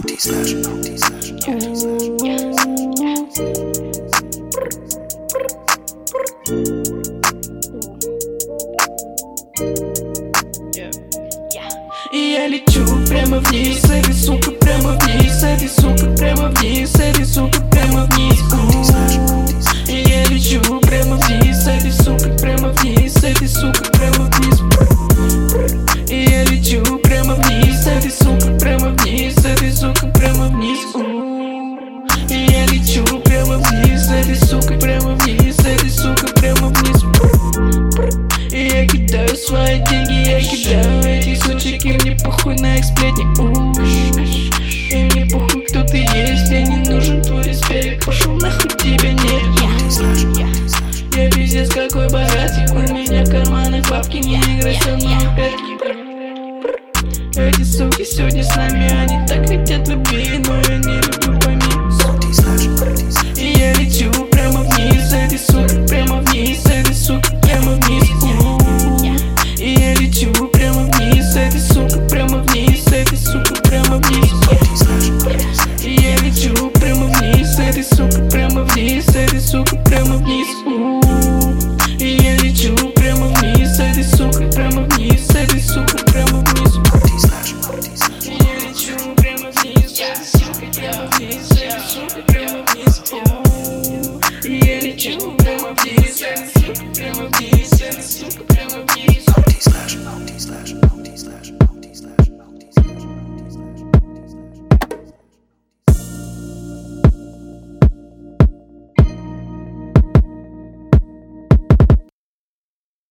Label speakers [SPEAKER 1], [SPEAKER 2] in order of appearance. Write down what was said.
[SPEAKER 1] И я лечу прямо вниз, этой сука, прямо вниз, этой сука, прямо вниз, этой сука, прямо вниз. И я лечу прямо вниз, этой сука, прямо вниз, этой сука, прямо вниз. И я лечу прямо вниз, этой сука, прямо вниз, этой сука, прямо вниз. И я лечу прямо вниз, этой сука, прямо вниз, этой сука, прямо вниз. И я кидаю свои деньги, я кидаю этих сучек, и мне похуй на их сплетни. И мне похуй, кто ты есть, мне не нужен твой респект. Пошел нахуй, тебя нет. Я пиздец какой богатый, у меня в карманах бабки, не играй со мной в пятки. Эти суки сегодня с нами, они так хотят любви, но я не люблю.